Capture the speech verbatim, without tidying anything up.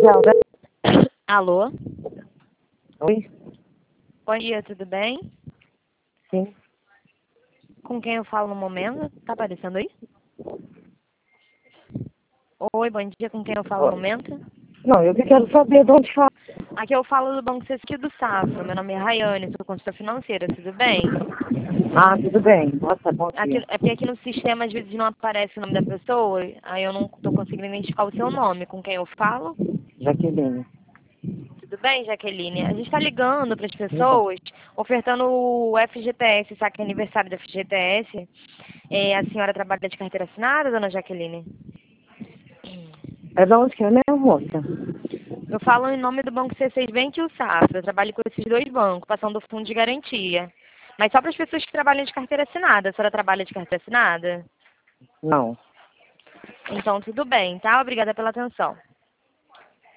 Zelda. Alô? Oi? Bom dia, tudo bem? Sim. Com quem eu falo no momento? Tá aparecendo aí? Oi, bom dia, com quem eu falo no momento? Não, eu que quero saber de onde fala. Aqui eu falo do Banco Sesqui do Safra. Meu nome é Rayane, sou consultora financeira, tudo bem? Ah, tudo bem. Nossa, bom Aqui, dia. é porque aqui no sistema às vezes não aparece o nome da pessoa, aí eu não estou conseguindo identificar o seu nome. Com quem eu falo? Jaqueline. Tudo bem, Jaqueline? A gente está ligando para as Tudo bom. pessoas, ofertando o F G T S, sabe que é aniversário do F G T S. É, a senhora trabalha de carteira assinada, dona Jaqueline? É de onde que é mesmo, moça? Eu falo em nome do Banco C seis Bank e o Safra. Eu trabalho com esses dois bancos, passando o fundo de garantia. Mas só para as pessoas que trabalham de carteira assinada. A senhora trabalha de carteira assinada? Não. Então, tudo bem, tá? Obrigada pela atenção.